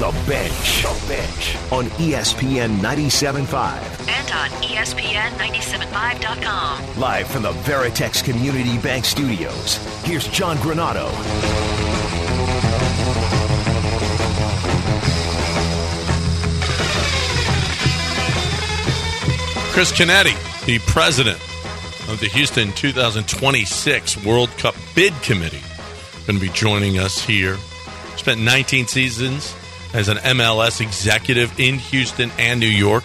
The Bench. On ESPN 97.5. And on ESPN975.com. Live from the Veritex Community Bank Studios, here's John Granado. Chris Canetti, the president of the Houston 2026 World Cup Bid Committee, going to be joining us here. Spent 19 seasons as an MLS executive in Houston and New York.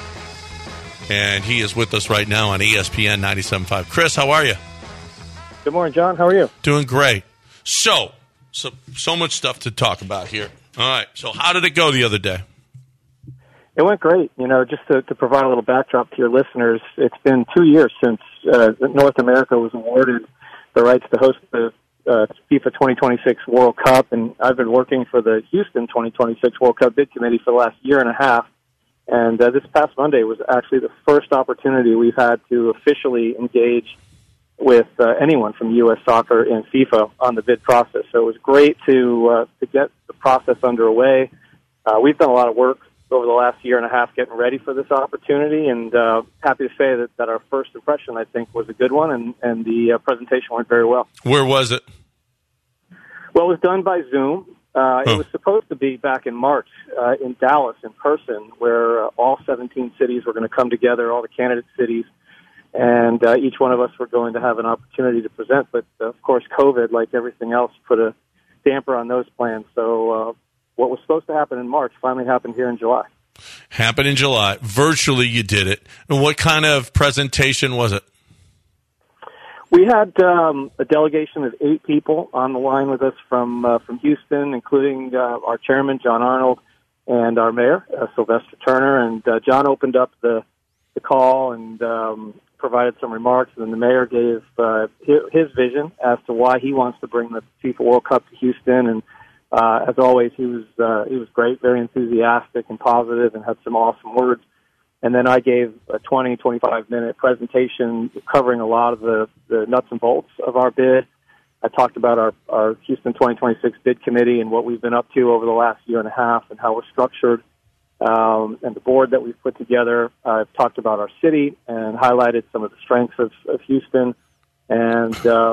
And he is with us right now on ESPN 97.5. Chris, how are you? Good morning, John. How are you? Doing great. So much stuff to talk about here. All right. So how did it go the other day? It went great. You know, just to provide a little backdrop to your listeners, it's been 2 years since North America was awarded the rights to host the FIFA 2026 World Cup, and I've been working for the Houston 2026 World Cup Bid Committee for the last year and a half. And this past Monday was actually the first opportunity we've had to officially engage with anyone from U.S. Soccer and FIFA on the bid process. So it was great to get the process underway. We've done a lot of work over the last year and a half getting ready for this opportunity, and happy to say that our first impression, I think, was a good one, and the presentation went very well. Where was it? Well, it was done by Zoom. It was supposed to be back in March in Dallas in person, where all 17 cities were going to come together, all the candidate cities, and each one of us were going to have an opportunity to present. But, of course, COVID, like everything else, put a damper on those plans. So what was supposed to happen in March finally happened here in July. Happened in July. Virtually you did it. And what kind of presentation was it? We had a delegation of 8 people on the line with us from Houston, including our chairman, John Arnold, and our mayor, Sylvester Turner. And John opened up the call and provided some remarks, and then the mayor gave his vision as to why he wants to bring the FIFA World Cup to Houston. And as always, he was great, very enthusiastic and positive, and had some awesome words. And then I gave a 25-minute presentation covering a lot of the nuts and bolts of our bid. I talked about our Houston 2026 bid committee and what we've been up to over the last year and a half and how we're structured, and the board that we've put together. I've talked about our city and highlighted some of the strengths of Houston, and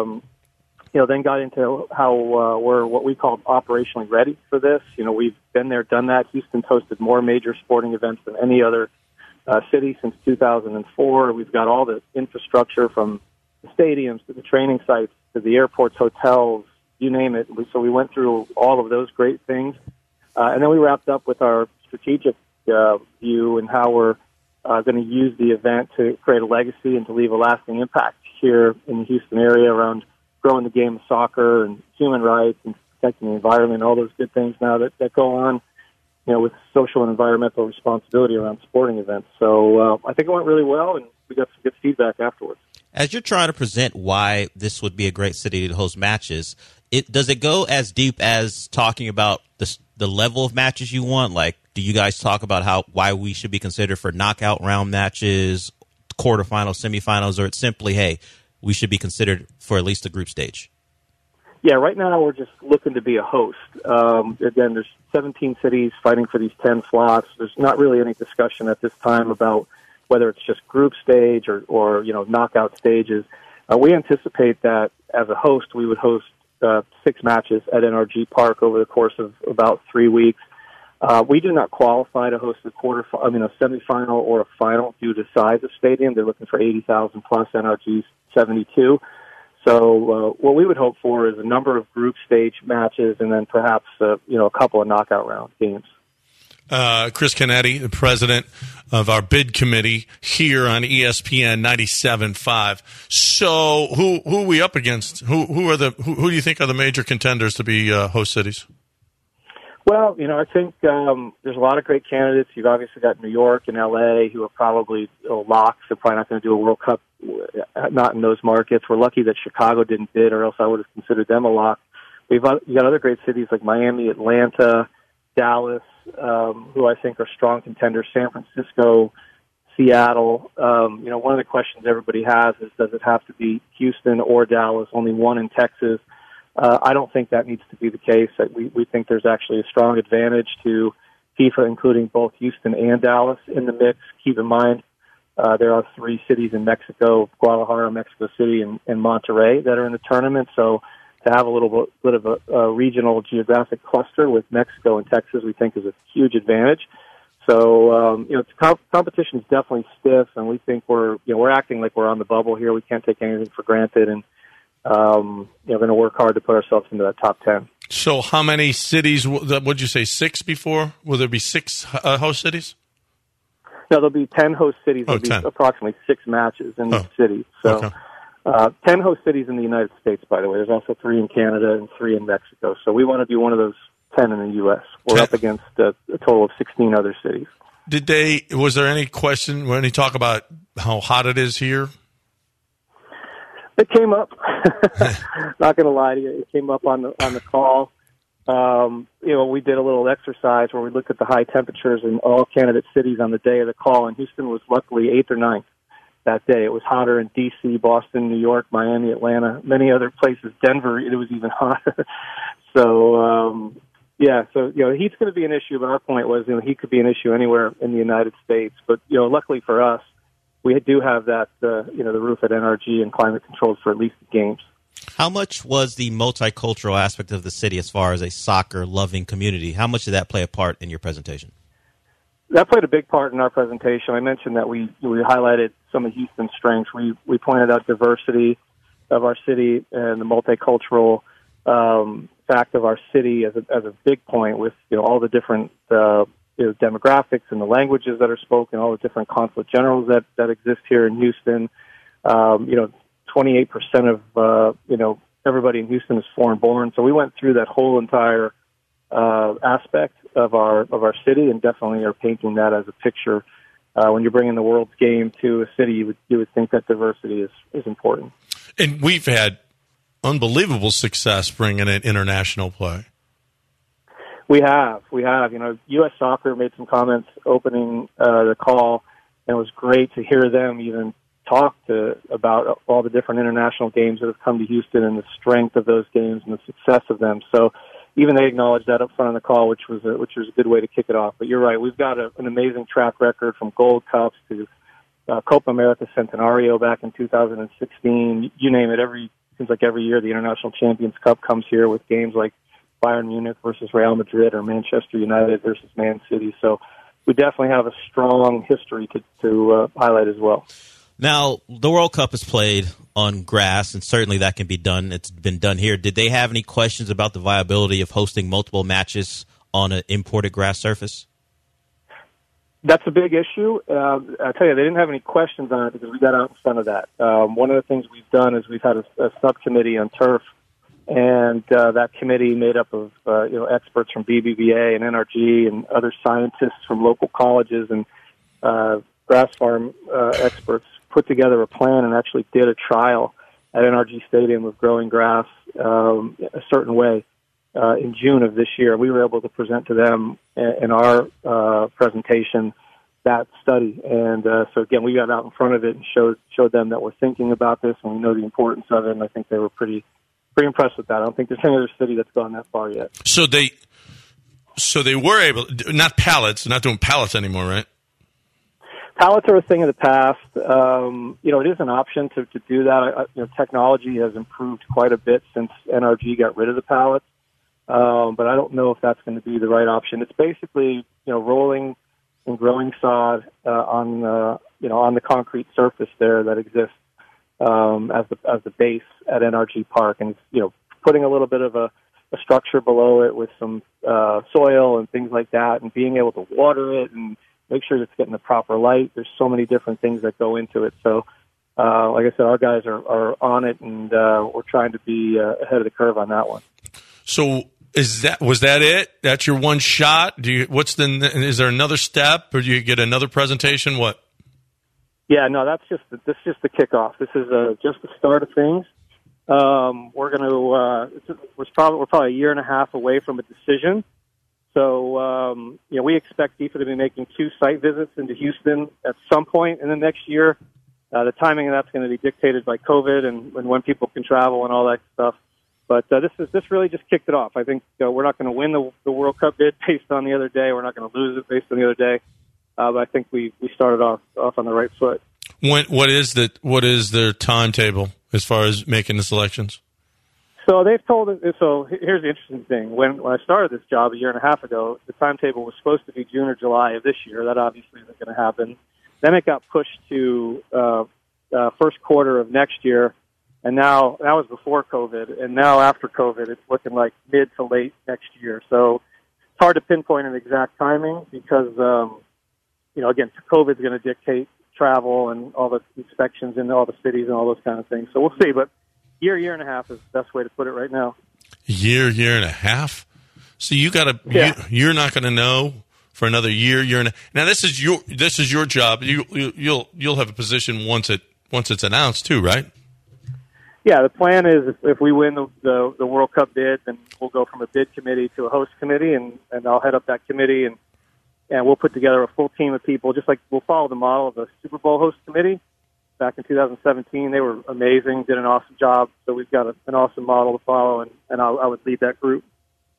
then got into how we're what we call operationally ready for this. You know, we've been there, done that. Houston's hosted more major sporting events than any other city since 2004. We've got all the infrastructure from the stadiums to the training sites to the airports, hotels, you name it. So we went through all of those great things. And then we wrapped up with our strategic view and how we're going to use the event to create a legacy and to leave a lasting impact here in the Houston area around growing the game of soccer and human rights and protecting the environment, all those good things now that go on, you know, with social and environmental responsibility around sporting events. So I think it went really well, and we got some good feedback afterwards. As you're trying to present why this would be a great city to host matches, does it go as deep as talking about the level of matches you want? Like, do you guys talk about why we should be considered for knockout round matches, quarterfinals, semifinals, or it's simply, hey, we should be considered for at least the group stage? Yeah, right now we're just looking to be a host. Again, there's 17 cities fighting for these 10 slots. There's not really any discussion at this time about whether it's just group stage or knockout stages. We anticipate that as a host, we would host 6 matches at NRG Park over the course of about 3 weeks. We do not qualify to host a semifinal or a final due to size of stadium. They're looking for 80,000 plus. NRG's 72. So what we would hope for is a number of group stage matches and then perhaps a couple of knockout round games. Chris Canetti, the president of our bid committee here on ESPN 97.5. So who are we up against? Who do you think are the major contenders to be host cities? Well, I think there's a lot of great candidates. You've obviously got New York and L.A. who are probably locks. They're probably not going to do a World Cup, not in those markets. We're lucky that Chicago didn't bid, or else I would have considered them a lock. You got other great cities like Miami, Atlanta, Dallas, who I think are strong contenders, San Francisco, Seattle. One of the questions everybody has is, does it have to be Houston or Dallas? Only one in Texas. I don't think that needs to be the case. We think there's actually a strong advantage to FIFA including both Houston and Dallas in the mix. Keep in mind, there are 3 cities in Mexico, Guadalajara, Mexico City, and Monterrey that are in the tournament. So to have a little bit of a regional geographic cluster with Mexico and Texas, we think is a huge advantage. So, competition is definitely stiff, and we think we're acting like we're on the bubble here. We can't take anything for granted, and, going to work hard to put ourselves into that top 10. So how many cities, would you say 6 before? Will there be 6 host cities? No, there'll be 10 host cities. There'll be approximately 6 matches in each city. So, 10 host cities in the United States, by the way. There's also 3 in Canada and 3 in Mexico. So we want to be one of those 10 in the U.S. We're up against a total of 16 other cities. Was there any question, when you talk about how hot it is here? It came up. Not going to lie to you. It came up on the call. We did a little exercise where we looked at the high temperatures in all candidate cities on the day of the call, and Houston was luckily 8th or 9th that day. It was hotter in D.C., Boston, New York, Miami, Atlanta, many other places. Denver, it was even hotter. So, heat's going to be an issue, but our point was, heat could be an issue anywhere in the United States. But, luckily for us, we do have that, the roof at NRG and climate controlled for at least the games. How much was the multicultural aspect of the city as far as a soccer-loving community? How much did that play a part in your presentation? That played a big part in our presentation. I mentioned that we highlighted some of Houston's strengths. We pointed out diversity of our city and the multicultural fact of our city as a big point with all the different demographics and the languages that are spoken, all the different consulate generals that exist here in Houston. 28% of everybody in Houston is foreign born. So we went through that whole entire aspect of our city, and definitely are painting that as a picture. When you're bringing the world's game to a city, you would think that diversity is important. And we've had unbelievable success bringing in international play. We have. U.S. Soccer made some comments opening the call, and it was great to hear them even talk about all the different international games that have come to Houston and the strength of those games and the success of them. So even they acknowledged that up front on the call, which was a good way to kick it off. But you're right, we've got an amazing track record from Gold Cups to Copa America Centenario back in 2016. You name it, seems like every year the International Champions Cup comes here with games like Bayern Munich versus Real Madrid or Manchester United versus Man City. So we definitely have a strong history to highlight as well. Now, the World Cup is played on grass, and certainly that can be done. It's been done here. Did they have any questions about the viability of hosting multiple matches on an imported grass surface? That's a big issue. I tell you, they didn't have any questions on it because we got out in front of that. One of the things we've done is we've had a subcommittee on turf, and that committee made up of experts from BBVA and NRG and other scientists from local colleges and grass farm experts put together a plan and actually did a trial at NRG Stadium of growing grass a certain way in June of this year. We were able to present to them in our presentation that study. And so, again, we got out in front of it and showed them that we're thinking about this and we know the importance of it, and I think they were pretty impressed with that. I don't think there's any other city that's gone that far yet. So they were able, not doing pallets anymore, right? Pallets are a thing of the past. It is an option to do that. Technology has improved quite a bit since NRG got rid of the pallets, but I don't know if that's going to be the right option. It's basically rolling and growing sod on the concrete surface there that exists as the base at NRG Park, and putting a little bit of a structure below it with some soil and things like that, and being able to water it and make sure it's getting the proper light. There's so many different things that go into it. So, like I said, our guys are on it, and we're trying to be ahead of the curve on that one. So, was that it? That's your one shot? Is there another step, or do you get another presentation? What? Yeah, no, this is just the kickoff. This is just the start of things. We're probably a year and a half away from a decision. So, we expect FIFA to be making 2 site visits into Houston at some point in the next year. The timing of that's going to be dictated by COVID and when people can travel and all that stuff. But this really just kicked it off. I think we're not going to win the World Cup bid based on the other day. We're not going to lose it based on the other day. But I think we started off on the right foot. What is their timetable as far as making the selections? So they've told us. So here's the interesting thing. When I started this job a year and a half ago, the timetable was supposed to be June or July of this year. That obviously isn't going to happen. Then it got pushed to first quarter of next year. And now, that was before COVID, and now after COVID, it's looking like mid to late next year. So it's hard to pinpoint an exact timing because, again, COVID's going to dictate travel and all the inspections in all the cities and all those kind of things. So we'll see, but year and a half is the best way to put it right now. Year and a half? So you're not going to know for another year and a, now this is your job. You'll have a position once it's announced too, right? Yeah, the plan is if we win the World Cup bid, then we'll go from a bid committee to a host committee, and I'll head up that committee, and we'll put together a full team of people, just like we'll follow the model of the Super Bowl host committee. Back in 2017, they were amazing, did an awesome job, so we've got an awesome model to follow, and I would lead that group.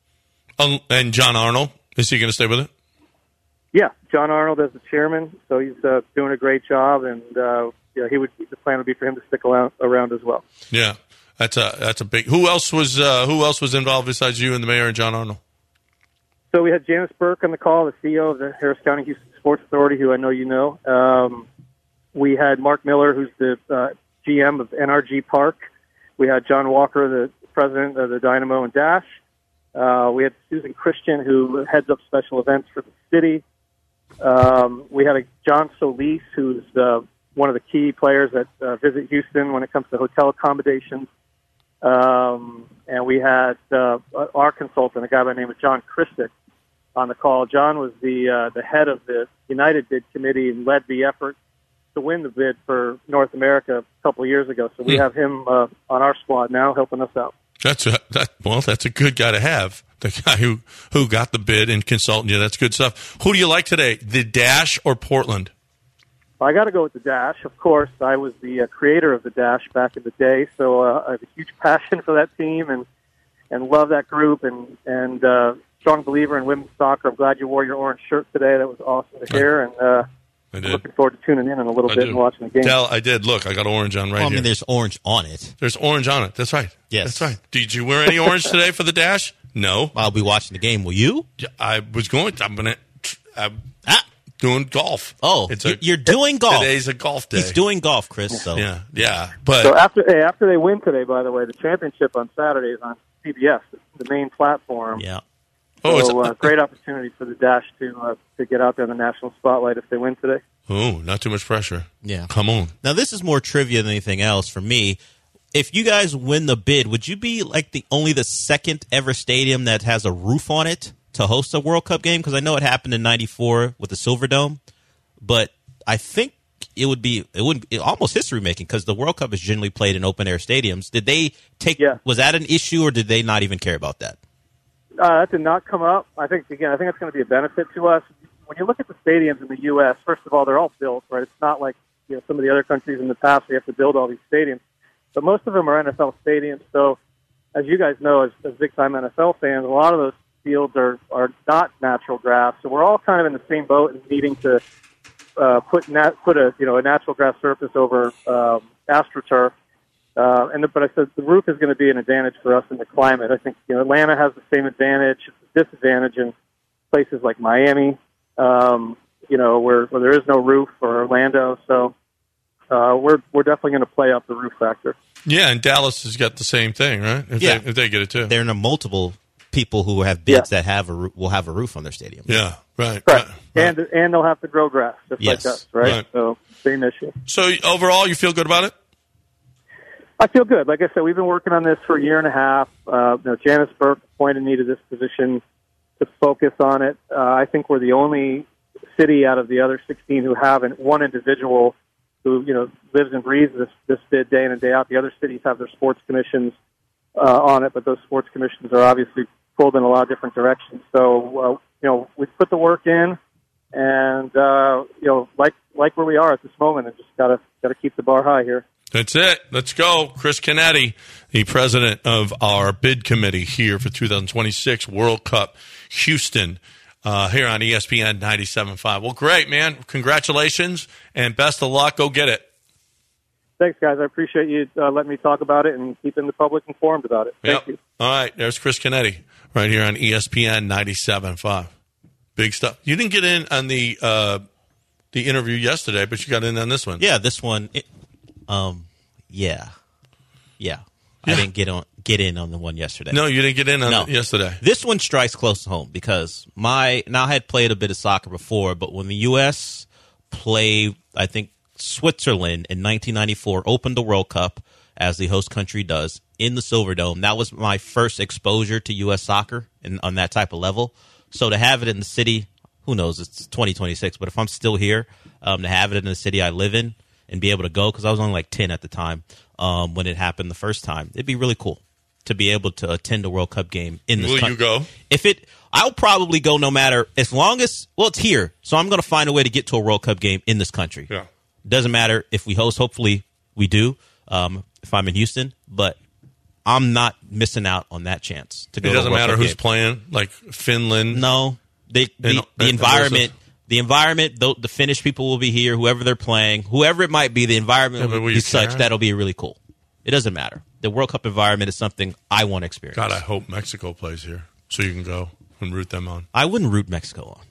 And John Arnold, is he going to stay with it? Yeah, John Arnold is the chairman, so he's doing a great job, and the plan would be for him to stick around as well. Yeah, that's a big. Who else was involved besides you and the mayor and John Arnold? So we had Janice Burke on the call, the CEO of the Harris County Houston Sports Authority, who I know you know. We had Mark Miller, who's the GM of NRG Park. We had John Walker, the president of the Dynamo and Dash. We had Susan Christian, who heads up special events for the city. We had John Solis, who's one of the key players that visit Houston when it comes to hotel accommodations. And we had our consultant, a guy by the name of John Christick, on the call. John was the head of the United Bid Committee and led the effort to win the bid for North America a couple of years ago. So we have him on our squad now helping us out. That's a good guy to have. The guy who got the bid and consulting you. That's good stuff. Who do you like today, the Dash or Portland? I got to go with the Dash. Of course, I was the creator of the Dash back in the day, so I have a huge passion for that team and love that group and strong believer in women's soccer. I'm glad you wore your orange shirt today. That was awesome to hear, and I did. I'm looking forward to tuning in a little bit and watching the game. I did. Look, I got orange on right here. I mean, there's orange on it. There's orange on it. That's right. Yes. That's right. Did you wear any orange today for the Dash? No. I'll be watching the game. Will you? Yeah, I was going to. I'm doing golf. Oh, you're doing golf. Today's a golf day. He's doing golf, Chris. So. Yeah. But so after they win today, by the way, the championship on Saturday is on CBS, the main platform. Yeah. Oh, so it's a great opportunity for the Dash to get out there in the national spotlight if they win today. Oh, not too much pressure. Yeah. Come on. Now, this is more trivia than anything else for me. If you guys win the bid, would you be like the second ever stadium that has a roof on it to host a World Cup game? Because I know it happened in '94 with the Silver Dome, but I think it would be almost history making because the World Cup is generally played in open air stadiums. Did they take? Yeah. Was that an issue, or did they not even care about that? That did not come up. I think it's going to be a benefit to us. When you look at the stadiums in the U.S., first of all, they're all built, right? It's not like some of the other countries in the past where you have to build all these stadiums. But most of them are NFL stadiums. So, as you guys know, as big-time NFL fans, a lot of those fields are not natural grass. So we're all kind of in the same boat and needing to put a natural grass surface over AstroTurf. But I said the roof is going to be an advantage for us in the climate. I think Atlanta has the same advantage. It's a disadvantage in places like Miami, where there is no roof, or Orlando. So we're definitely going to play up the roof factor. Yeah, and Dallas has got the same thing, right? If they get it too, there are multiple people who have bids that will have a roof on their stadium. Yeah, right. And they'll have to grow grass just like us, right? So same issue. So overall, you feel good about it? I feel good. Like I said, we've been working on this for a year and a half. Janice Burke appointed me to this position to focus on it. I think we're the only city out of the other 16 who haven't one individual who lives and breathes this bid day in and day out. The other cities have their sports commissions on it, but those sports commissions are obviously pulled in a lot of different directions. So we put the work in, and like where we are at this moment, and just gotta keep the bar high here. That's it. Let's go. Chris Canetti, the president of our bid committee here for 2026 World Cup Houston, here on ESPN 97.5. Well, great, man. Congratulations and best of luck. Go get it. Thanks, guys. I appreciate you letting me talk about it and keeping the public informed about it. Thank you. All right. There's Chris Canetti right here on ESPN 97.5. Big stuff. You didn't get in on the interview yesterday, but you got in on this one. Yeah, this one. Yeah. I didn't get in on the one yesterday. No, you didn't get in on it yesterday. This one strikes close to home because I had played a bit of soccer before, but when the U.S. played, I think, Switzerland in 1994, opened the World Cup, as the host country does, in the Silverdome, that was my first exposure to U.S. soccer and on that type of level. So to have it in the city, who knows, it's 2026, but if I'm still here, to have it in the city I live in and be able to go, because I was only like 10 at the time when it happened the first time, it'd be really cool to be able to attend a World Cup game in this country. Will you go? I'll probably go no matter, as long as, it's here, so I'm going to find a way to get to a World Cup game in this country. Yeah. Doesn't matter if we host. Hopefully we do. If I'm in Houston, but I'm not missing out on that chance to go. It doesn't to a World matter Cup who's game. playing, like Finland. No, the environment. The environment. The Finnish people will be here. Whoever they're playing, whoever it might be, the environment will be such that'll be really cool. It doesn't matter. The World Cup environment is something I want to experience. God, I hope Mexico plays here so you can go and root them on. I wouldn't root Mexico on.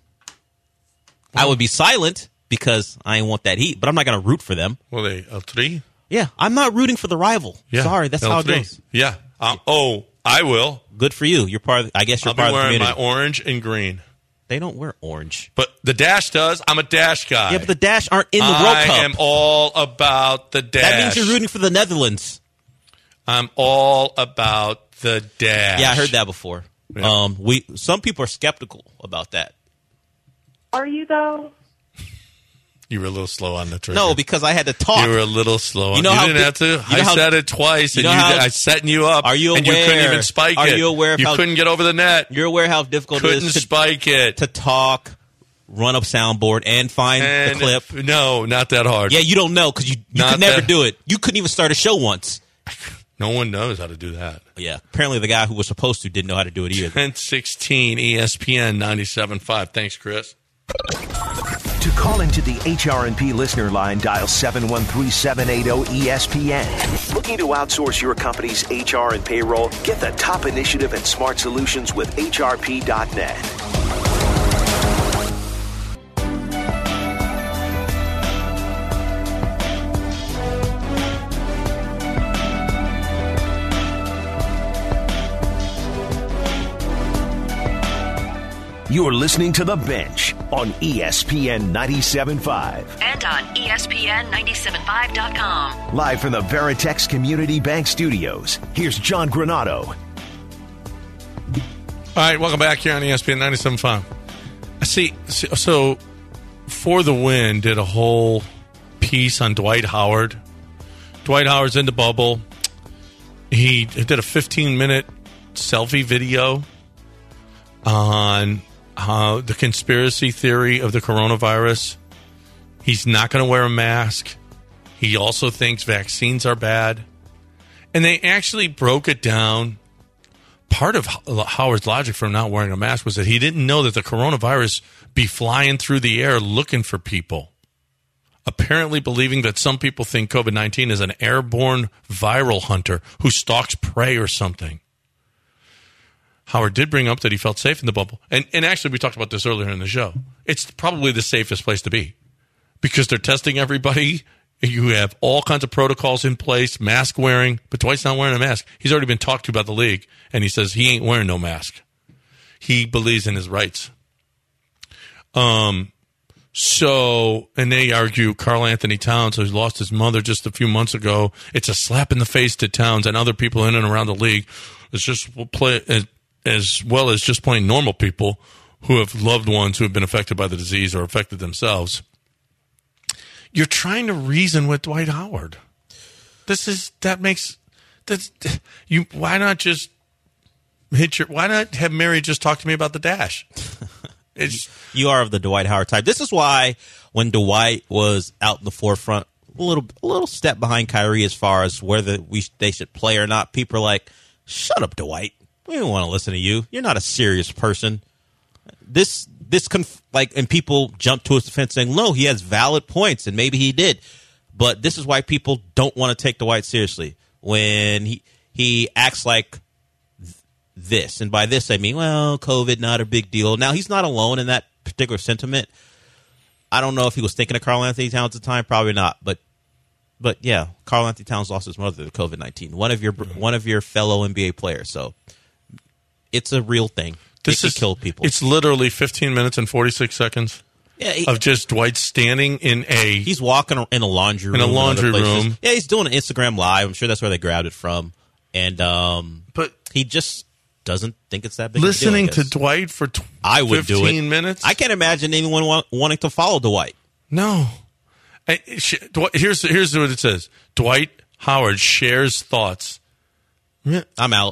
I would be silent, because I want that heat, but I'm not going to root for them. Well, they El Tri? Yeah, I'm not rooting for the rival. Yeah, sorry, that's how it goes. Yeah. I will. Good for you. You're part of. I guess you're part of the community. I'll be wearing my orange and green. They don't wear orange, but the Dash does. I'm a Dash guy. Yeah, but the Dash aren't in the World Cup. I am all about the Dash. That means you're rooting for the Netherlands. I'm all about the Dash. Yeah, I heard that before. Yeah. Some people are skeptical about that. Are you though? You were a little slow on the trigger. No, because I had to talk. You were a little slow on it. You didn't have to. I said it twice, and I setting you up. Are you aware? And you couldn't even spike it. Are you aware of you couldn't get over the net. You're aware how difficult it is to talk, run up soundboard, and find the clip? No, not that hard. Yeah, you don't know because you could never do it. You couldn't even start a show once. No one knows how to do that. Yeah, apparently the guy who was supposed to didn't know how to do it either. 1016 ESPN 97.5. Thanks, Chris. To call into the HRNP listener line, dial 713-780-ESPN. Looking to outsource your company's HR and payroll? Get the top initiative and smart solutions with HRP.net. You're listening to The Bench on ESPN 97.5. And on ESPN975.com. Live from the Veritex Community Bank Studios, here's John Granado. All right, welcome back here on ESPN 97.5. So For the Win did a whole piece on Dwight Howard. Dwight Howard's in the bubble. He did a 15-minute selfie video on the conspiracy theory of the coronavirus. He's not going to wear a mask. He also thinks vaccines are bad. And they actually broke it down. Part of Howard's logic for not wearing a mask was that he didn't know that the coronavirus be flying through the air looking for people. Apparently believing that some people think COVID-19 is an airborne viral hunter who stalks prey or something. Howard did bring up that he felt safe in the bubble. And actually, we talked about this earlier in the show. It's probably the safest place to be because they're testing everybody. You have all kinds of protocols in place, mask wearing, but Dwight's not wearing a mask. He's already been talked to by the league, and he says he ain't wearing no mask. He believes in his rights. And they argue Karl Anthony Towns, who's lost his mother just a few months ago, it's a slap in the face to Towns and other people in and around the league. It's just as well as just plain normal people who have loved ones who have been affected by the disease or affected themselves. You're trying to reason with Dwight Howard. Why not just why not have Mary just talk to me about the Dash? You are of the Dwight Howard type. This is why when Dwight was out in the forefront a little step behind Kyrie as far as whether they should play or not. People are like, "Shut up, Dwight. We don't want to listen to you. You're not a serious person." And people jump to his defense saying, "No, he has valid points, and maybe he did." But this is why people don't want to take Dwight seriously when he acts like this, and by this I mean, well, COVID, not a big deal. Now he's not alone in that particular sentiment. I don't know if he was thinking of Karl Anthony Towns at the time, probably not. But yeah, Karl Anthony Towns lost his mother to COVID-19. One of your fellow NBA players. So it's a real thing. It can kill people. It's literally 15 minutes and 46 seconds. Yeah, of just Dwight standing he's walking in a laundry room. Yeah, he's doing an Instagram Live. I'm sure that's where they grabbed it from. And but he just doesn't think it's that big listening a deal, to Dwight for 15 minutes? I can't imagine anyone wanting to follow Dwight. No. Here's what it says. Dwight Howard shares thoughts. I'm out.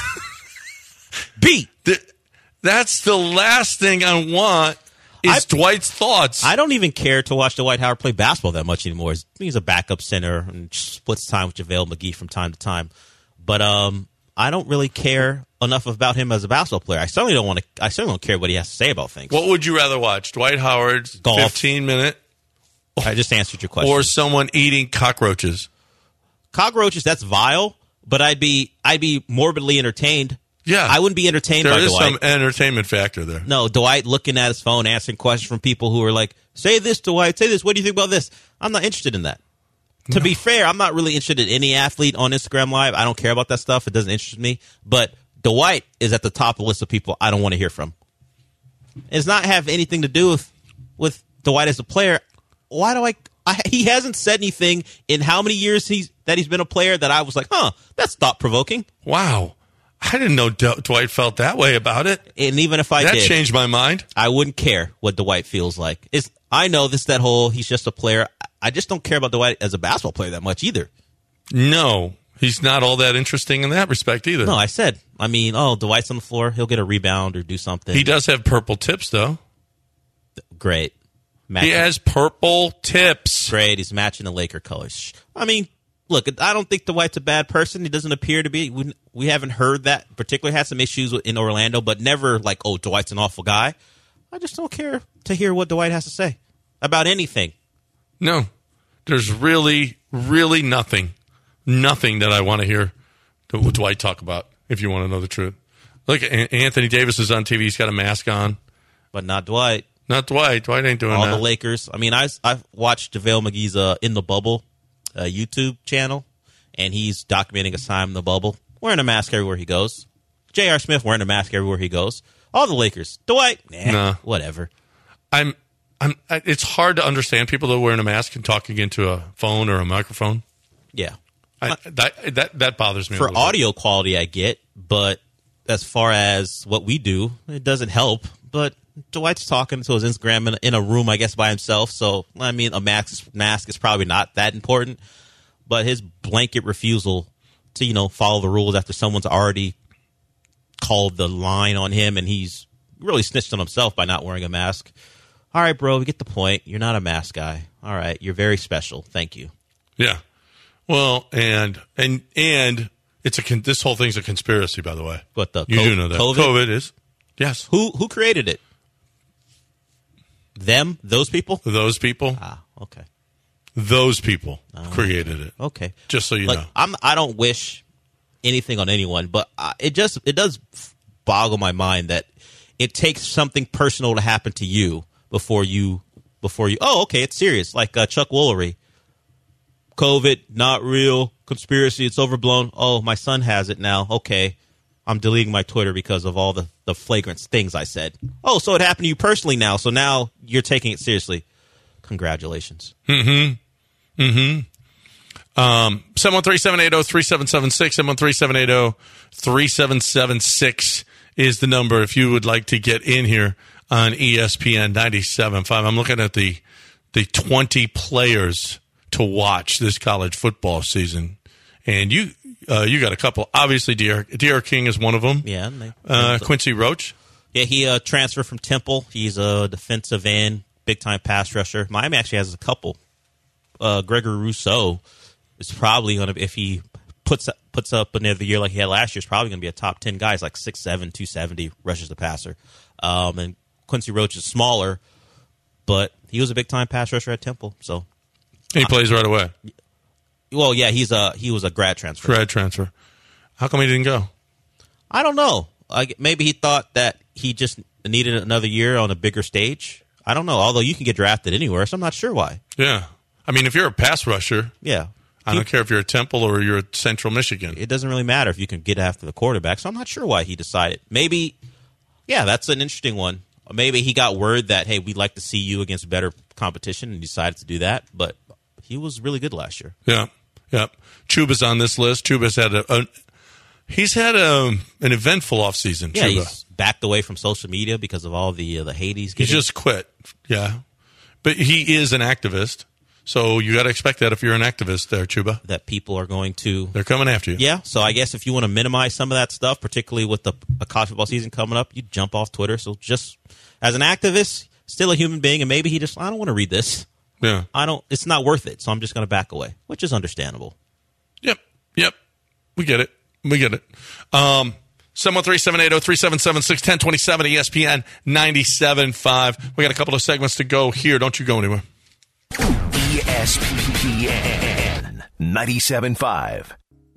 B. That's the last thing I want is Dwight's thoughts. I don't even care to watch Dwight Howard play basketball that much anymore. He's a backup center and splits time with JaVale McGee from time to time. But I don't really care enough about him as a basketball player. I certainly don't care what he has to say about things. What would you rather watch? Dwight Howard's 15-minute? I just answered your question. Or someone eating cockroaches? Cockroaches, that's vile, but I'd be morbidly entertained. Yeah. I wouldn't be entertained by Dwight. There is some entertainment factor there. No, Dwight looking at his phone, answering questions from people who are like, say this, Dwight, say this. What do you think about this? I'm not interested in that. No. To be fair, I'm not really interested in any athlete on Instagram Live. I don't care about that stuff. It doesn't interest me. But Dwight is at the top of the list of people I don't want to hear from. It's not have anything to do with Dwight as a player. Why do he hasn't said anything in how many years he's been a player that I was like, that's thought-provoking. Wow. I didn't know Dwight felt that way about it. And even if I did, that changed my mind. I wouldn't care what Dwight feels like. I know that whole he's just a player. I just don't care about Dwight as a basketball player that much either. No, he's not all that interesting in that respect either. No, Dwight's on the floor. He'll get a rebound or do something. He does have purple tips, though. Great. He has purple tips. Great. He's matching the Laker colors. Look, I don't think Dwight's a bad person. He doesn't appear to be. We haven't heard that. Particularly had some issues in Orlando, but never like, oh, Dwight's an awful guy. I just don't care to hear what Dwight has to say about anything. No. There's really, really nothing that I want to hear Dwight talk about, if you want to know the truth. Look, Anthony Davis is on TV. He's got a mask on. But not Dwight. Not Dwight. Dwight ain't doing that. All the Lakers. I've watched JaVale McGee's In the Bubble YouTube channel, and he's documenting his time in the bubble, wearing a mask everywhere he goes. J.R. Smith wearing a mask everywhere he goes. All the Lakers. Dwight, whatever. It's hard to understand people that are wearing a mask and talking into a phone or a microphone. Yeah. That bothers me. For audio quality, I get, but as far as what we do, it doesn't help. But Dwight's talking to his Instagram in a room, I guess, by himself. So, a mask is probably not that important. But his blanket refusal to, follow the rules after someone's already called the line on him, and he's really snitched on himself by not wearing a mask. All right, bro, we get the point. You're not a mask guy. All right, you're very special. Thank you. Yeah. Well, and this whole thing's a conspiracy, by the way. What you do know that COVID is? Yes. Who created it? Them? Those people? Those people. Ah, okay. Those people created it. Okay. Just so you know. I don't wish anything on anyone, but it does boggle my mind that it takes something personal to happen to you before you. Oh, okay, it's serious. Like Chuck Woolery. COVID, not real. Conspiracy, it's overblown. Oh, my son has it now. Okay. I'm deleting my Twitter because of all the flagrant things I said. Oh, so it happened to you personally now. So now you're taking it seriously. Congratulations. 713-780-3776. 713-780-3776 is the number if you would like to get in here on ESPN 97.5. I'm looking at the 20 players to watch this college football season. And you got a couple. Obviously, D.R. King is one of them. Yeah. Quincy Roach. Yeah, he transferred from Temple. He's a defensive end, big-time pass rusher. Miami actually has a couple Gregory Rousseau is probably going to, if he puts up another year like he had last year, is probably going to be a top 10 guy. He's like 6'7", 270, rushes the passer. And Quincy Roach is smaller, but he was a big-time pass rusher at Temple. So he plays right away. Well, yeah, he was a grad transfer. Grad transfer. How come he didn't go? I don't know. Maybe he thought that he just needed another year on a bigger stage. I don't know, although you can get drafted anywhere, so I'm not sure why. Yeah. I mean, if you're a pass rusher, yeah, I don't care if you're at Temple or you're at Central Michigan. It doesn't really matter if you can get after the quarterback, so I'm not sure why he decided. Maybe, yeah, that's an interesting one. Maybe he got word that, hey, we'd like to see you against better competition, and decided to do that, but he was really good last year. Yeah, yeah. Chuba's on this list. Chuba's had he's had an eventful offseason. Yeah, Chuba. he's backed away from social media because of all the hate he's getting. He just quit, yeah. But he is an activist, so you got to expect that if you're an activist there, Chuba. That people are going to... They're coming after you. Yeah, so I guess if you want to minimize some of that stuff, particularly with the college football season coming up, you jump off Twitter. So just as an activist, still a human being, and maybe he just, I don't want to read this. Yeah. It's not worth it, so I'm just going to back away, which is understandable. Yep. We get it. 713-780-3776, 1027 ESPN 97.5. We got a couple of segments to go here. Don't you go anywhere. ESPN 97.5.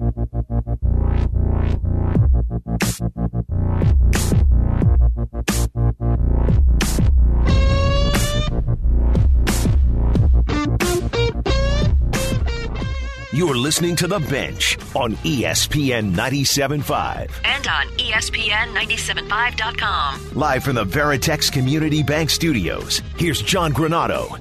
You're listening to The Bench on ESPN 97.5. And on ESPN975.com. Live from the Veritex Community Bank Studios, here's John Granado.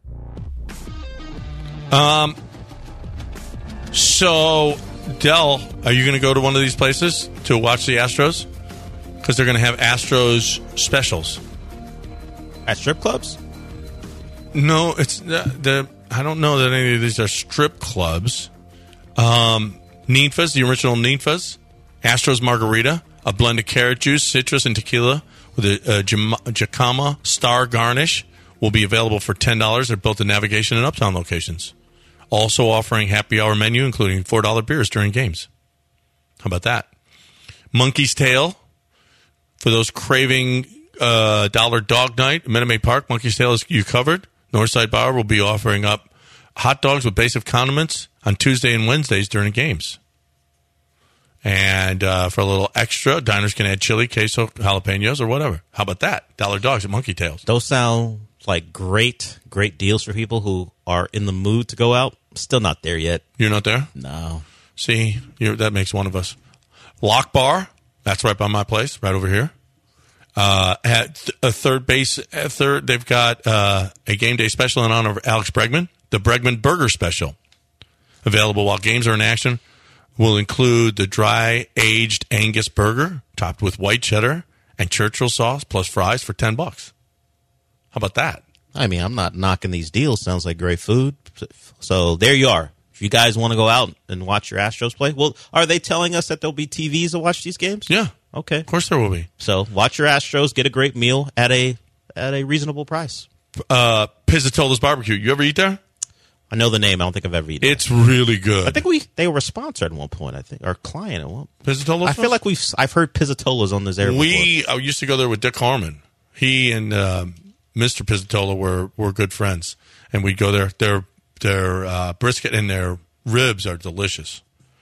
So, Del, are you going to go to one of these places to watch the Astros? Because they're going to have Astros specials. At strip clubs? No, it's I don't know that any of these are strip clubs. Ninfas, the original Ninfas, Astros Margarita, a blend of carrot juice, citrus, and tequila with a Jacama Star garnish will be available for $10 at both the Navigation and Uptown locations. Also offering happy hour menu, including $4 beers during games. How about that? Monkey's Tail, for those craving Dollar Dog Night, Minute Maid Park, Monkey's Tail is you covered. Northside Bar will be offering up hot dogs with basic condiments on Tuesday and Wednesdays during games. And for a little extra, diners can add chili, queso, jalapenos, or whatever. How about that? Dollar Dogs at Monkey Tails. Those sound like great deals for people who are in the mood to go out. Still not there yet. You're not there? No. See, that makes one of us. Lock Bar, that's right by my place, right over here. At a third, they've got a game day special in honor of Alex Bregman, the Bregman Burger Special. Available while games are in action. Will include the dry-aged Angus burger topped with white cheddar and Churchill sauce plus fries for $10. How about that? I mean, I'm not knocking these deals. Sounds like great food. So there you are. If you guys want to go out and watch your Astros play, well, are they telling us that there'll be TVs to watch these games? Yeah. Okay. Of course there will be. So watch your Astros, get a great meal at a reasonable price. Pizzatola's Barbecue. You ever eat there? I know the name. I don't think I've ever eaten. It's really good. I think they were a sponsor at one point. I think our client at one. Pizzatola's. I feel like I've heard Pizzatola's on this air before. I used to go there with Dick Harmon. He and Mr. Pizzatola were good friends, and we'd go there. Their brisket and their ribs are delicious.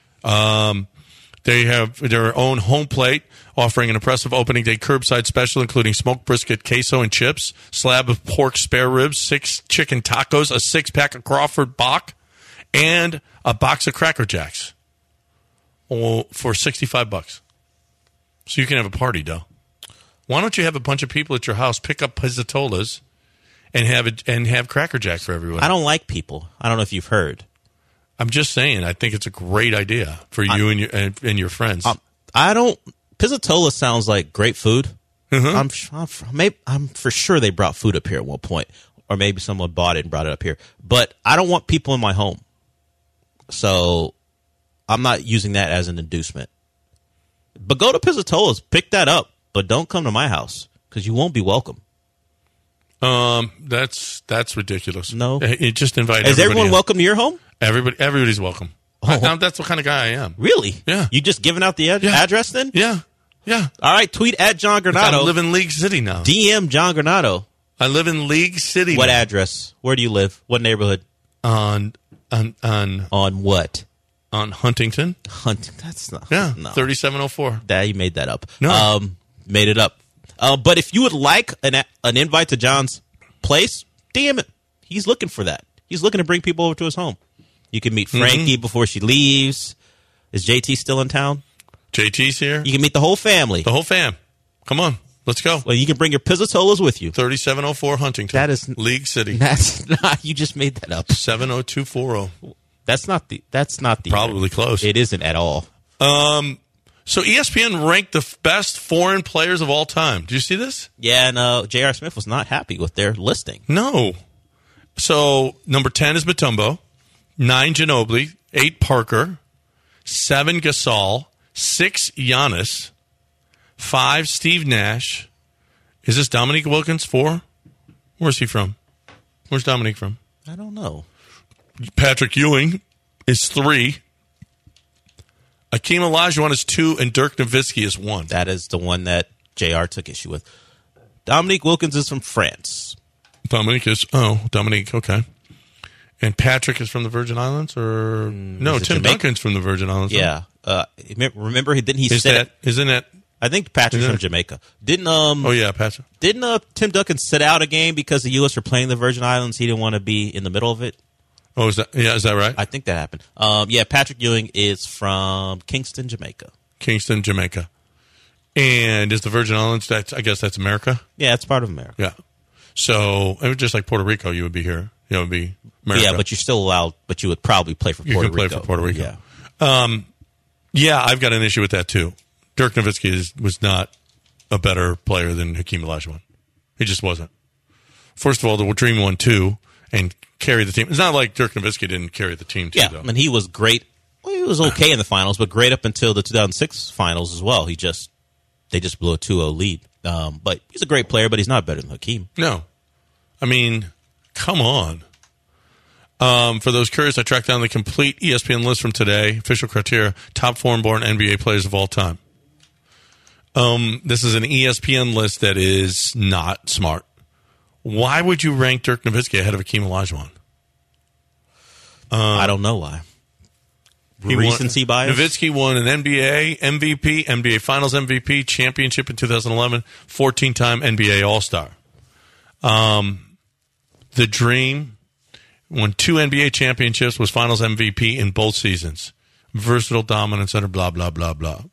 They have their own home plate, offering an impressive opening day curbside special, including smoked brisket, queso, and chips, slab of pork spare ribs, 6 chicken tacos, a 6-pack of Crawford Bach, and a box of Cracker Jacks for $65. So you can have a party, Del. Why don't you have a bunch of people at your house pick up Pizzatola's and have Cracker Jack for everyone? I don't like people. I don't know if you've heard. I'm just saying, I think it's a great idea for you and your friends. Pizzatola sounds like great food. Mm-hmm. I'm for sure they brought food up here at one point, or maybe someone bought it and brought it up here. But I don't want people in my home, so I'm not using that as an inducement. But go to Pizzatola's, pick that up, but don't come to my house because you won't be welcome. That's ridiculous. No. You just invite. Is everyone in. welcome to your home? Everybody's welcome. That's what kind of guy I am. Really? Yeah. You just giving out the address then? Yeah. All right. Tweet at John Granado. I live in League City now. DM John Granado. I live in League City. What now. address? Where do you live? What neighborhood? On what? On Huntington. That's not. Yeah. No. 3704. You made that up. No. Made it up. But if you would like an invite to John's place, DM it. He's looking for that. He's looking to bring people over to his home. You can meet Frankie before she leaves. Is JT still in town? JT's here. You can meet the whole family. The whole fam. Come on. Let's go. Well, you can bring your Pizzatolas with you. 3704 Huntington. That is League City. That's not. You just made that up. 70240. That's not the. Probably close. It isn't at all. So ESPN ranked the best foreign players of all time. Do you see this? Yeah, and J.R. Smith was not happy with their listing. No. So number 10 is Mutombo, 9 Ginobili, 8 Parker, 7 Gasol, 6 Giannis, 5 Steve Nash. Is this Dominique Wilkins? 4? Where's he from? Where's Dominique from? I don't know. Patrick Ewing is 3. Akeem Olajuwon is 2, and Dirk Nowitzki is 1. That is the one that JR took issue with. Dominique Wilkins is from France. Dominique, okay. And Patrick is from the Virgin Islands, or no? Tim Jamaica? Duncan's from the Virgin Islands. Yeah. Remember, didn't he sit? Isn't it? I think Patrick's from Jamaica. Didn't Oh yeah, Patrick. Didn't Tim Duncan sit out a game because the U.S. were playing the Virgin Islands? He didn't want to be in the middle of it. Oh, is that right? I think that happened. Yeah, Patrick Ewing is from Kingston, Jamaica. Kingston, Jamaica. And is the Virgin Islands? I guess that's America. Yeah, it's part of America. Yeah. So it was just like Puerto Rico. You would be here. You know, it would be America. Yeah, but you're still allowed. But you would probably play for Puerto Rico. You can play for Puerto Rico. Yeah. Yeah, I've got an issue with that too. Dirk Nowitzki was not a better player than Hakeem Olajuwon. He just wasn't. First of all, the Dream won 2 and carried the team. It's not like Dirk Nowitzki didn't carry the team too, yeah, though. And he was great. Well, he was okay in the finals, but great up until the 2006 finals as well. They just blew a 2-0 lead. But he's a great player, but he's not better than Hakeem. No. I mean, come on. For those curious, I tracked down the complete ESPN list from today, official criteria, top foreign-born NBA players of all time. This is an ESPN list that is not smart. Why would you rank Dirk Nowitzki ahead of Hakeem Olajuwon? I don't know why. Recency bias? Nowitzki won an NBA MVP, NBA Finals MVP, championship in 2011, 14-time NBA All-Star. The Dream won 2 NBA championships, was Finals MVP in both seasons. Versatile dominant center, blah, blah, blah, blah.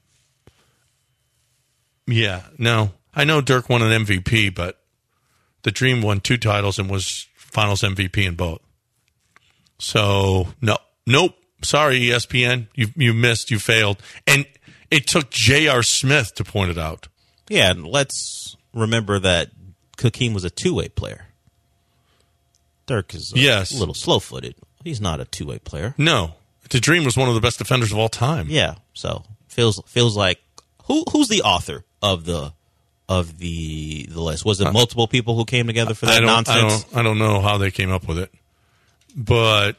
Yeah, no. I know Dirk won an MVP, but the Dream won 2 titles and was Finals MVP in both. So, nope. Sorry, ESPN. You missed. You failed. And it took J.R. Smith to point it out. Yeah, and let's remember that Hakeem was a two-way player. Dirk is a little slow-footed. He's not a two-way player. No. The Dream was one of the best defenders of all time. Yeah, so feels like who's the author of the list? Was it multiple people who came together for that nonsense? I don't know how they came up with it. But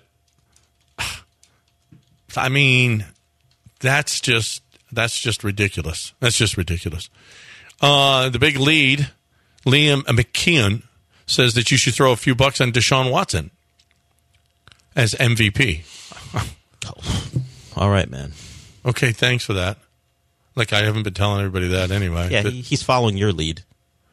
I mean, that's just ridiculous. That's just ridiculous. The big lead, Liam McKeon, says that you should throw a few bucks on Deshaun Watson as MVP. All right, man. Okay, thanks for that. Like, I haven't been telling everybody that anyway. Yeah, he's following your lead.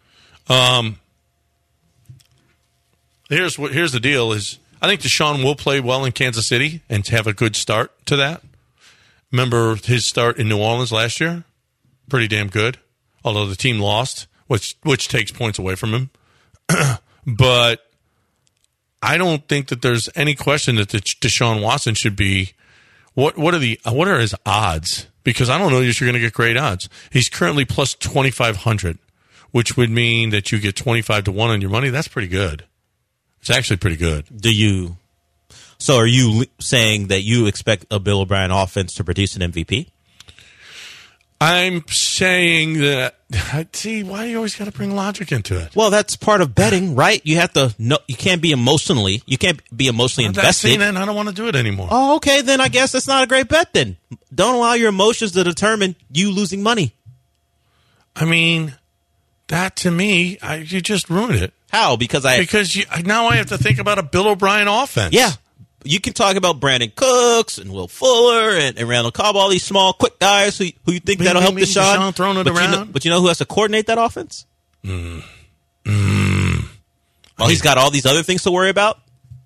Here's the deal is, I think Deshaun will play well in Kansas City and have a good start to that. Remember his start in New Orleans last year? Pretty damn good. Although the team lost, which takes points away from him. But I don't think that there's any question that Deshaun Watson should be. What are his odds? Because I don't know that you're going to get great odds. He's currently plus 2,500, which would mean that you get 25 to 1 on your money. That's pretty good. It's actually pretty good. So are you saying that you expect a Bill O'Brien offense to produce an MVP? I'm saying that. See, why do you always got to bring logic into it? Well, that's part of betting, right? You have to know. You can't be emotionally invested. Then I don't want to do it anymore. Oh, okay. Then I guess that's not a great bet. Then don't allow your emotions to determine you losing money. I mean, that to me, you just ruined it. How? Because now I have to think about a Bill O'Brien offense. Yeah. You can talk about Brandon Cooks and Will Fuller and Randall Cobb, all these small, quick guys who you think that'll help Deshaun. Throwing it around. But you know who has to coordinate that offense? Well, he's got all these other things to worry about.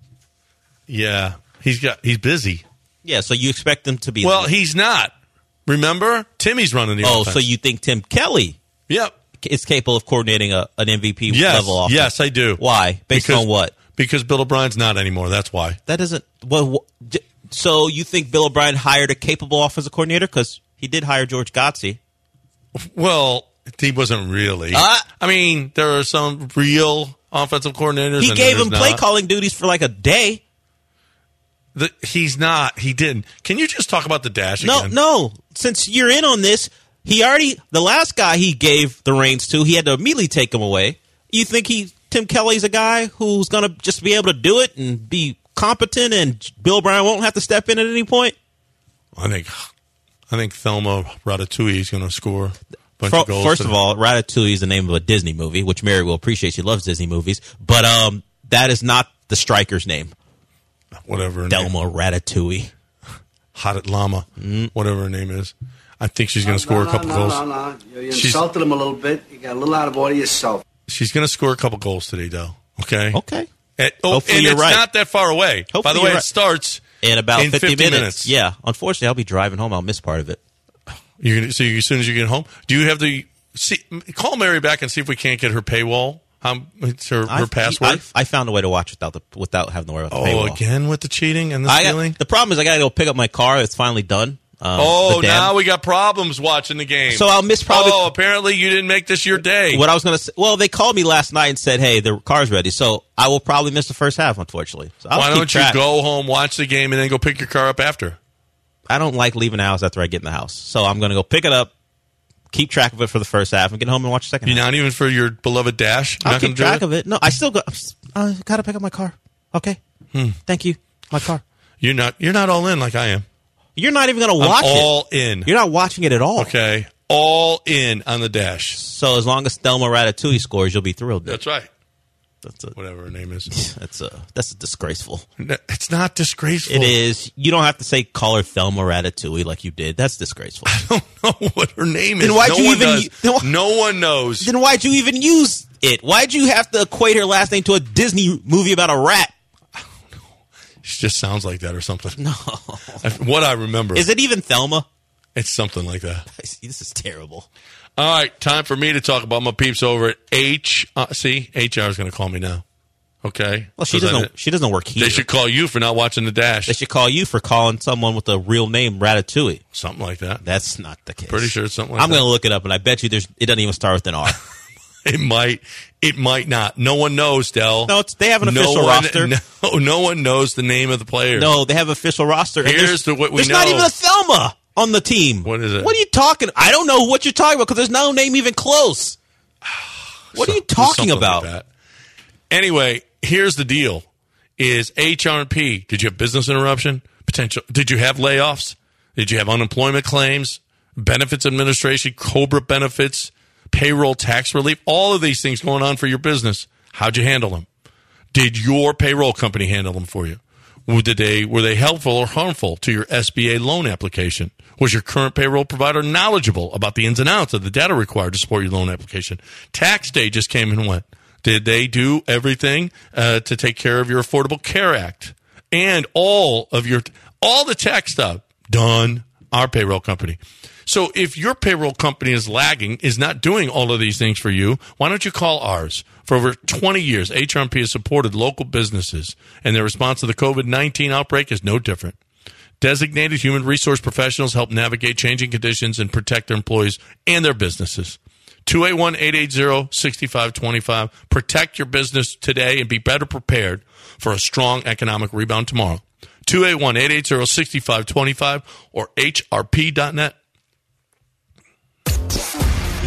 Yeah, he's busy. Yeah, so you expect him to be. Well, he's not. Remember, Timmy's running the offense. Oh, so you think Tim Kelly? Yep. Is capable of coordinating an MVP level offense? Yes, I do. Why? Based on what? Because Bill O'Brien's not anymore. That's why. That doesn't. Well, so you think Bill O'Brien hired a capable offensive coordinator? Because he did hire George Godsey. Well, he wasn't really. I mean, there are some real offensive coordinators. He gave him play calling duties for like a day. He's not. He didn't. Can you just talk about the dash again? No. Since you're in on this, the last guy he gave the reins to, he had to immediately take him away. You think Tim Kelly's a guy who's going to just be able to do it and be competent, and Bill O'Brien won't have to step in at any point? I think Thelma Ratatouille is going to score a bunch of goals. First of all, Ratatouille is the name of a Disney movie, which Mary will appreciate. She loves Disney movies. But that is not the striker's name. Whatever her Thelma name. Ratatouille. Hadit Lama, whatever her name is. I think she's going to score a couple goals. No. You insulted him a little bit. You got a little out of order yourself. She's going to score a couple goals today, though. Okay? Okay. Hopefully you're it's right. not that far away. Hopefully By the way, you're it starts in about 50 minutes. Yeah. Unfortunately, I'll be driving home. I'll miss part of it. So as soon as you get home, do you have call Mary back and see if we can't get her paywall? Her password? I found a way to watch without having to worry about the paywall. Oh, again with the cheating and the stealing? The problem is I got to go pick up my car. It's finally done. Now we got problems watching the game. So I'll miss probably. Oh, apparently you didn't make this your day. What I was going to say. Well, they called me last night and said, "Hey, the car's ready." So I will probably miss the first half, unfortunately. So why don't you go home, watch the game, and then go pick your car up after? I don't like leaving the house after I get in the house, so I'm going to go pick it up, keep track of it for the first half, and get home and watch the second half. You're not even for your beloved Dash? I'll keep track of it. No, I still got to pick up my car. Okay. Thank you. My car. You're not all in like I am. You're not even going to watch it. All in. You're not watching it at all. Okay. All in on the Dash. So as long as Thelma Ratatouille scores, you'll be thrilled. That's right. Whatever her name is. That's disgraceful. It's not disgraceful. It is. You don't have to say call her Thelma Ratatouille like you did. That's disgraceful. I don't know what her name is. Then why'd you even? No one knows. Then why'd you even use it? Why'd you have to equate her last name to a Disney movie about a rat? She just sounds like that or something. No. What I remember. Is it even Thelma? It's something like that. This is terrible. All right, time for me to talk about my peeps over at HR is going to call me now. Okay? Well, she doesn't work here. They should call you for not watching the Dash. They should call you for calling someone with a real name Ratatouille. Something like that. That's not the case. Pretty sure it's something like that. I'm going to look it up, and I bet you it doesn't even start with an R. It might not. No one knows, Del. No, they have an official roster. No one knows the name of the player. No, they have an official roster. Here's what we know. There's not even a Thelma on the team. What is it? What are you talking? I don't know what you're talking about because there's no name even close. What are you talking about? Like anyway, here's the deal: is HR&P? Did you have business interruption potential? Did you have layoffs? Did you have unemployment claims, benefits administration, COBRA benefits, payroll tax relief? All of these things going on for your business. How'd you handle them? Did your payroll company handle them for you? Were they helpful or harmful to your SBA loan application? Was your current payroll provider knowledgeable about the ins and outs of the data required to support your loan application? Tax day just came and went. Did they do everything to take care of your Affordable Care Act and all the tax stuff? Done. Our payroll company. So if your payroll company is lagging, is not doing all of these things for you, why don't you call ours? For over 20 years, HR&P has supported local businesses, and their response to the COVID-19 outbreak is no different. Designated human resource professionals help navigate changing conditions and protect their employees and their businesses. 281-880-6525. Protect your business today and be better prepared for a strong economic rebound tomorrow. 281-880-6525 or hrp.net.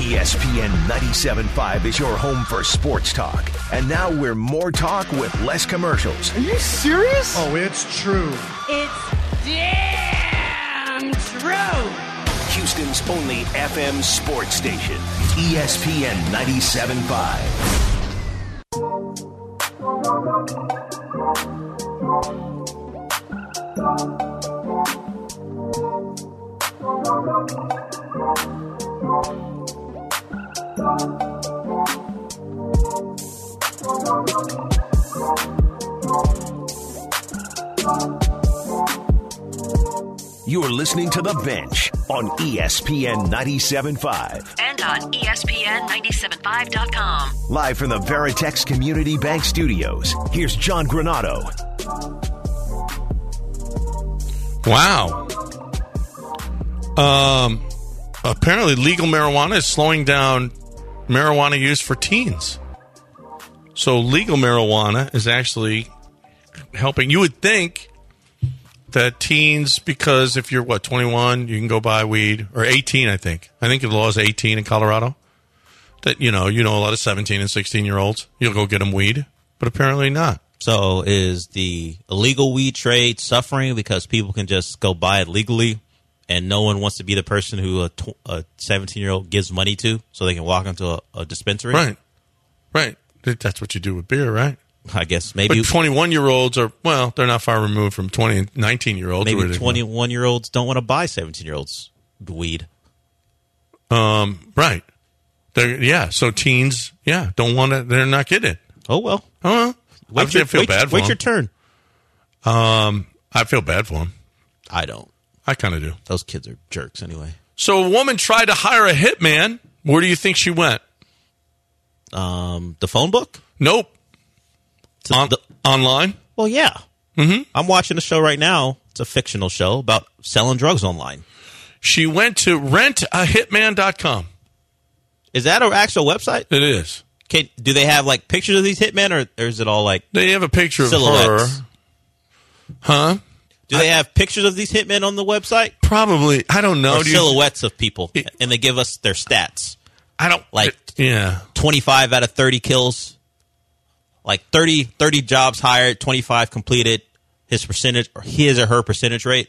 ESPN 97.5 is your home for sports talk. And now we're more talk with less commercials. Are you serious? Oh, it's true. It's damn true. Houston's only FM sports station. ESPN 97.5. You're listening to The Bench on ESPN 97.5. And on ESPN975.com. Live from the Veritex Community Bank Studios, here's John Granato. Wow. Apparently legal marijuana is slowing down marijuana use for teens. So legal marijuana is actually helping. You would think that teens, because if you're, 21, you can go buy weed, or 18, I think. I think the law is 18 in Colorado. That, you know a lot of 17 and 16-year-olds. You'll go get them weed, but apparently not. So is the illegal weed trade suffering because people can just go buy it legally and no one wants to be the person who a 17-year-old gives money to so they can walk into a dispensary? Right. That's what you do with beer, right? I guess maybe. But 21-year-olds are, they're not far removed from 20 and 19-year-olds. Maybe 21-year-olds don't want to buy 17-year-olds weed. Right. So teens, don't want to, they're not getting it. Oh, well. I feel bad for them. Wait your turn. I feel bad for them. I don't. I kind of do. Those kids are jerks anyway. So a woman tried to hire a hitman. Where do you think she went? The phone book? Nope. Online? Well, yeah. Mm-hmm. I'm watching a show right now. It's a fictional show about selling drugs online. She went to rentahitman.com. Is that an actual website? It is. Do they have like pictures of these hitmen, or is it all like they have a picture silhouettes? Of her? Huh? Do they have pictures of these hitmen on the website? Probably. I don't know. Or silhouettes of people, and they give us their stats. I don't like. 25 out of 30 kills. Like 30 jobs hired, 25 completed. His or her percentage rate.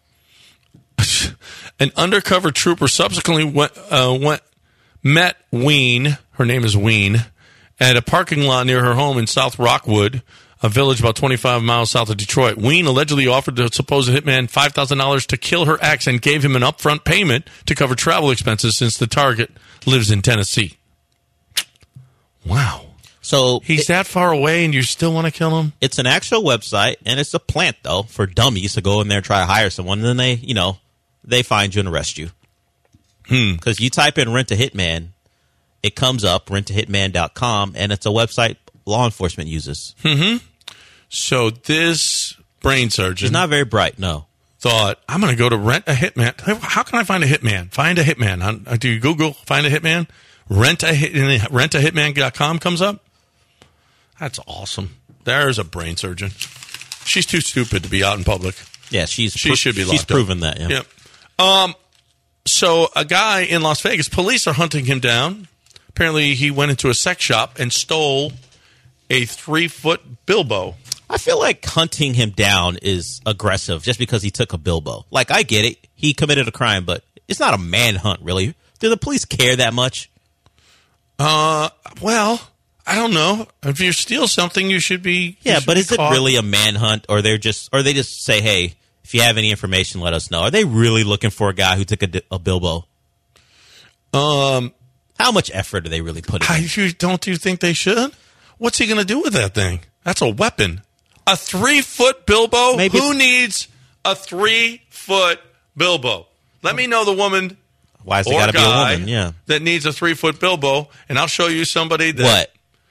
An undercover trooper subsequently met Ween. Her name is Ween at a parking lot near her home in South Rockwood, a village about 25 miles south of Detroit. Ween allegedly offered the supposed hitman $5,000 to kill her ex and gave him an upfront payment to cover travel expenses since the target lives in Tennessee. Wow. So he's that far away and you still want to kill him? It's an actual website, and it's a plant, though, for dummies to go in there and try to hire someone, and then they find you and arrest you. Because you type in Rent a Hitman, it comes up, rentahitman.com, and it's a website law enforcement uses. Mm-hmm. So this brain surgeon... He's not very bright, no. Thought, I'm going to go to Rent a Hitman. How can I find a hitman? Find a hitman. Do you Google find a hitman? Rentahitman.com comes up? That's awesome. There's a brain surgeon. She's too stupid to be out in public. Yeah, she should be locked She's proven up. That, yeah. So a guy in Las Vegas, police are hunting him down. Apparently he went into a sex shop and stole a 3-foot Bilbo. I feel like hunting him down is aggressive just because he took a Bilbo. Like, I get it. He committed a crime, but it's not a manhunt, really. Do the police care that much? Well... I don't know. If you steal something, you should be. Yeah, but is caught. It really a manhunt, or they just say, "Hey, if you have any information, let us know"? Are they really looking for a guy who took a Bilbo? How much effort are they really putting in? Don't you think they should? What's he going to do with that thing? That's a weapon. A 3-foot Bilbo? Maybe who needs a 3-foot Bilbo? Let me know the woman. Why has it got to be a woman? Yeah, that needs a 3-foot Bilbo, and I'll show you somebody that. What?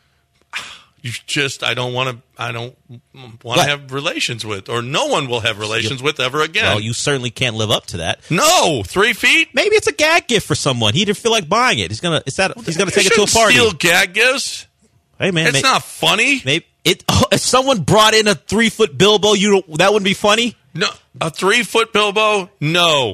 I don't want to have relations with, or no one will have relations with ever again. Well, you certainly can't live up to that. No, 3 feet. Maybe it's a gag gift for someone. He didn't feel like buying it. He's gonna take it to a party. Steal gag gifts. Hey man, it's not funny. Maybe if someone brought in a 3-foot Bilbo, that wouldn't be funny. No, a 3-foot Bilbo. No,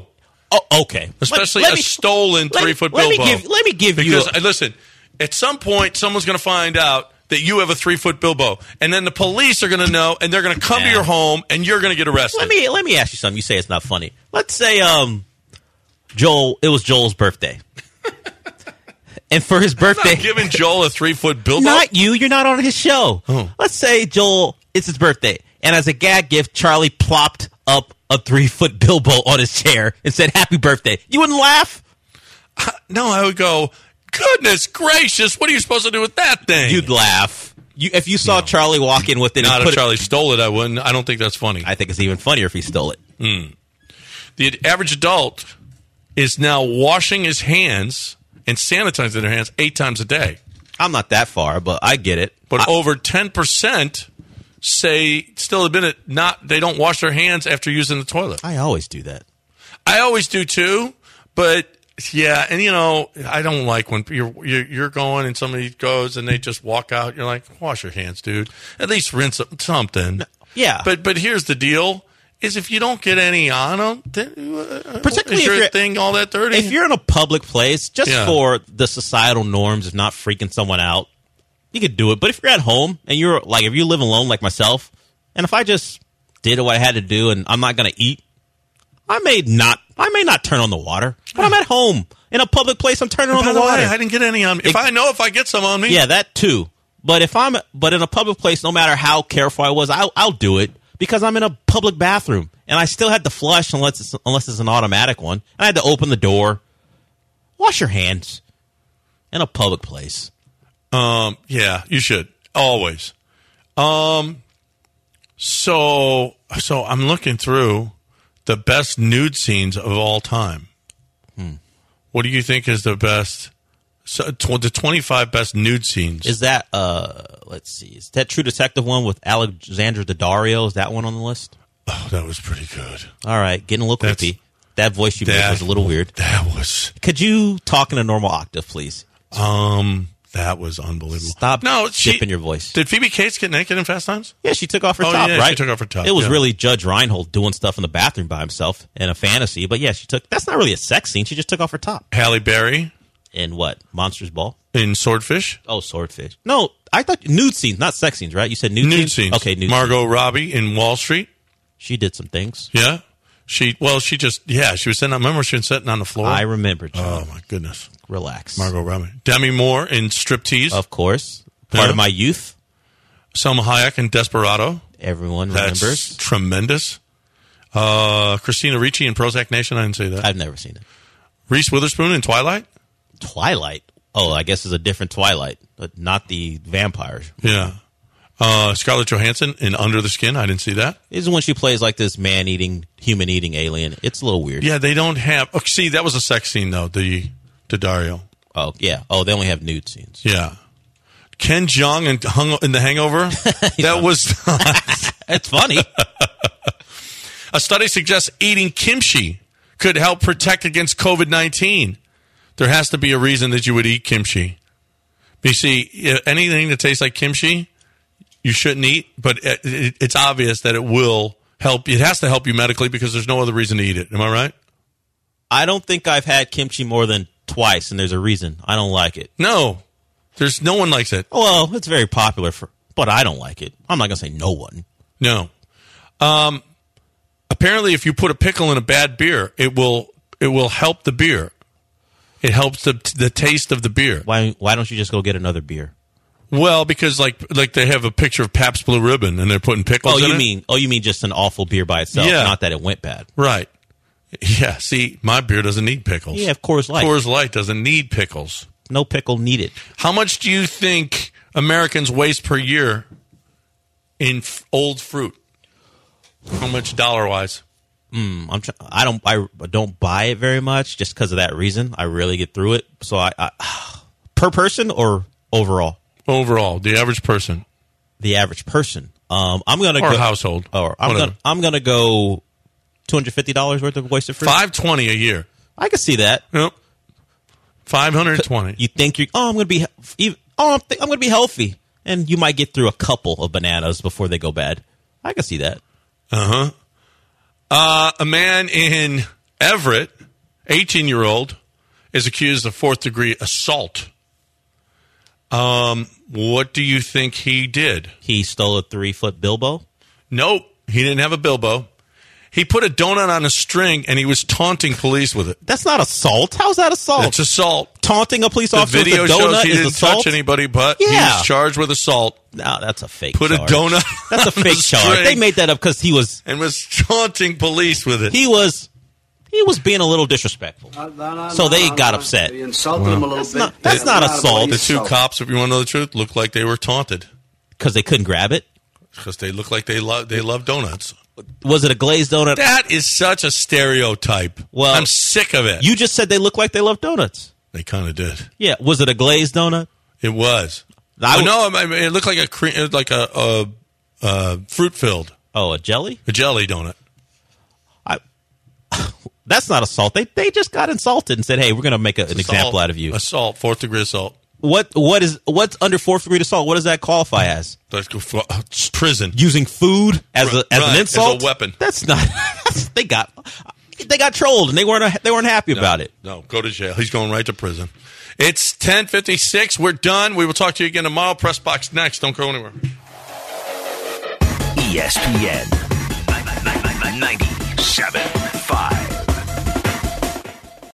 Oh, okay. Especially a stolen 3-foot Bilbo. Let me give you. Because listen, at some point, someone's going to find out that you have a 3-foot Bilbo, and then the police are going to know, and they're going to come to your home, and you're going to get arrested. Let me ask you something. You say it's not funny. Let's say Joel. It was Joel's birthday, and for his birthday, I'm not giving Joel a 3-foot Bilbo. Not you. You're not on his show. Oh. Let's say Joel. It's his birthday, and as a gag gift, Charlie plopped up a 3-foot Bilbo on his chair and said, "Happy birthday." You wouldn't laugh? No, I would go, goodness gracious, what are you supposed to do with that thing? You'd laugh. If you saw Charlie walk in with it. Not if Charlie stole it, I wouldn't. I don't think that's funny. I think it's even funnier if he stole it. The average adult is now washing his hands and sanitizing their hands 8 times a day. I'm not that far, but I get it. But over 10% say still admit it, they don't wash their hands after using the toilet. I always do that. I always do too, but yeah, and I don't like when you're going and somebody goes and they just walk out. You're like, wash your hands, dude. At least rinse something. Yeah. But here's the deal: is if you don't get any on them, then particularly is your thing all that dirty? If you're in a public place, just for the societal norms of not freaking someone out, you could do it. But if you're at home and if you live alone like myself, and if I just did what I had to do and I'm not going to eat, I may not turn on the water, but I'm at home in a public place. I'm turning on the water. I didn't get any on me. If I get some on me, yeah, that too. But but in a public place, no matter how careful I was, I'll do it because I'm in a public bathroom and I still had to flush unless it's an automatic one. And I had to open the door. Wash your hands in a public place. Yeah, you should always. So I'm looking through the best nude scenes of all time. What do you think is the best? So, the 25 best nude scenes. Is that let's see, is that True Detective one with Alexandra Daddario? Is that one on the list? Oh, that was pretty good. All right, getting a little creepy. That voice you made was a little weird. That was. Could you talk in a normal octave, please? That was unbelievable. Stop dipping your voice. Did Phoebe Cates get naked in Fast Times? Yeah, she took off her top, right? She took off her top. It was really Judge Reinhold doing stuff in the bathroom by himself in a fantasy. But yeah, that's not really a sex scene. She just took off her top. Halle Berry. In what? Monsters Ball? In Swordfish. Oh, Swordfish. No, I thought nude scenes, not sex scenes, right? You said nude scenes. Okay, nude Margot Robbie in Wall Street. She did some things. Yeah. She was sitting on, remember she was sitting on the floor? I remember, John. Oh, my goodness. Relax. Margot Robbie. Demi Moore in Striptease. Of course. Part of my youth. Selma Hayek in Desperado. Everyone That's remembers. Tremendous. Christina Ricci in Prozac Nation. I didn't say that. I've never seen it. Reese Witherspoon in Twilight. Twilight? Oh, I guess it's a different Twilight, but not the vampires. Yeah. Scarlett Johansson in Under the Skin. I didn't see that. This is when she plays like this man-eating, human-eating alien. It's a little weird. Yeah, they don't have... Oh, see, that was a sex scene, though, the Dario. Oh, yeah. Oh, they only have nude scenes. Yeah. Ken Jeong in The Hangover. That was... It's funny. A study suggests eating kimchi could help protect against COVID-19. There has to be a reason that you would eat kimchi. You see, anything that tastes like kimchi... you shouldn't eat, but it's obvious that it will help. It has to help you medically because there's no other reason to eat it. Am I right? I don't think I've had kimchi more than twice, and there's a reason. I don't like it. No. No one likes it. Well, it's very popular, but I don't like it. I'm not going to say no one. No. Apparently, if you put a pickle in a bad beer, it will help the beer. It helps the taste of the beer. Why don't you just go get another beer? Well, because like they have a picture of Pabst Blue Ribbon and they're putting pickles in it. You mean just an awful beer by itself, not that it went bad. Right. Yeah, see, my beer doesn't need pickles. Yeah, of Coors Light. Coors Light doesn't need pickles. No pickle needed. How much do you think Americans waste per year in old fruit? How much dollar-wise? I don't buy it very much just because of that reason. I really get through it. So I per person or overall? Overall, the average person. The average person. I'm gonna or go household. Or I'm gonna go $250 worth of oyster fruit. $520 a year. I can see that. Yep. $520. You think I'm gonna be I'm gonna be healthy, and you might get through a couple of bananas before they go bad. I can see that. A man in Everett 18-year-old is accused of fourth-degree assault. What do you think he did? He stole a 3-foot Bilbo? Nope, he didn't have a Bilbo. He put a donut on a string, and he was taunting police with it. That's not assault. How's that assault? It's assault. Taunting a police The officer with video a shows donut he is didn't assault? touch anybody, but Yeah. he was charged with assault. No, that's a fake Put charge. a donut That's a on fake the charge. string They made that up because he was taunting police with it. he was being a little disrespectful. So they got upset. You insulted him a little bit. That's not assault. The two cops, if you want to know the truth, looked like they were taunted Because they couldn't grab it? because they look like they love donuts. Was it a glazed donut? That is such a stereotype. Well, I'm sick of it. You just said they look like they love donuts. They kind of did. Yeah. Was it a glazed donut? It was. I No, it looked like a fruit filled, Oh, a jelly? a jelly donut. That's not assault. They just got insulted and said, "Hey, we're going to make an example out of you." Assault, fourth-degree assault. What's under 4th-degree assault? What does that qualify as? That's prison. Using food as Right, an insult, as a weapon. That's not. They got trolled and they weren't happy about it. No, go to jail. He's going right to prison. It's 10:56. We're done. We will talk to you again tomorrow. Press Box next. Don't go anywhere. ESPN 97.